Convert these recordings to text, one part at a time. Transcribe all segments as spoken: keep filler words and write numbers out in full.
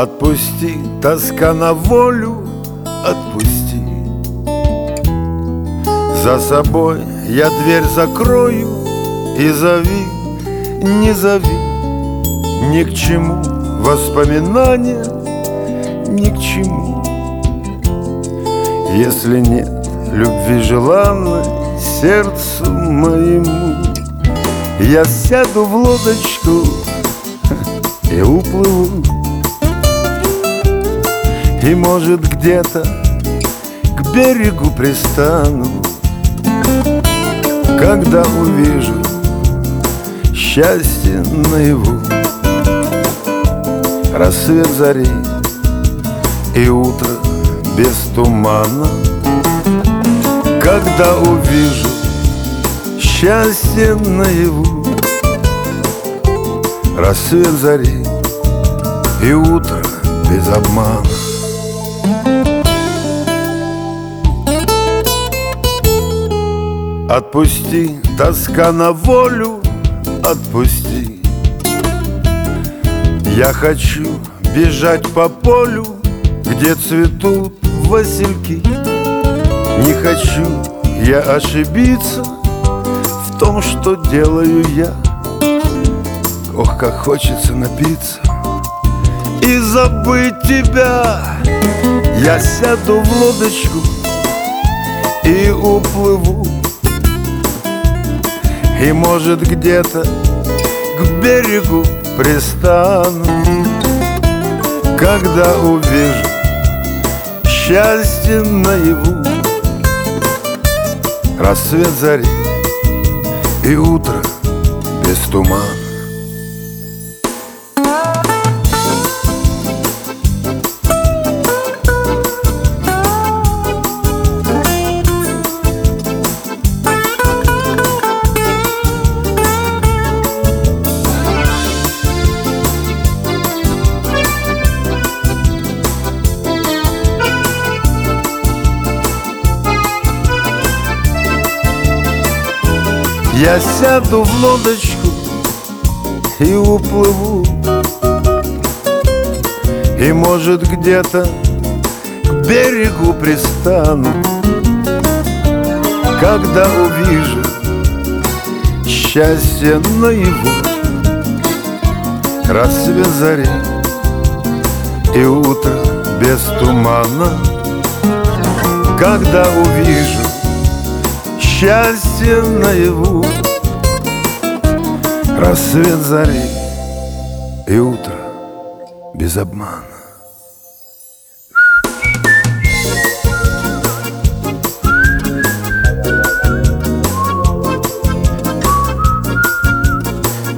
Отпусти, тоска на волю, отпусти. За собой я дверь закрою и зови, не зови. Ни к чему воспоминания, ни к чему. Если нет любви желанной сердцу моему, я сяду в лодочку и уплыву. И, может, где-то к берегу пристану, когда увижу счастье наяву. Рассвет зари и утро без тумана, когда увижу счастье наяву. Рассвет зари и утро без обмана. Отпусти, тоска на волю, отпусти. Я хочу бежать по полю, где цветут васильки. Не хочу я ошибиться в том, что делаю я. Ох, как хочется напиться и забыть тебя. Я сяду в лодочку и уплыву. И, может, где-то к берегу пристану, когда увижу счастье наяву. Рассвет зари и утро без тумана. Я сяду в лодочку и уплыву. И, может, где-то к берегу пристану, когда увижу счастье наяву. Рассвет зари и утро без тумана, когда увижу счастье наяву. Рассвет зари и утро без обмана.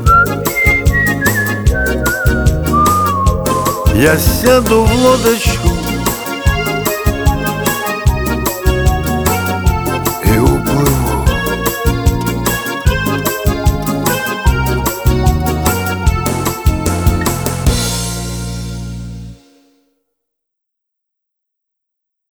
Я сяду в лодочку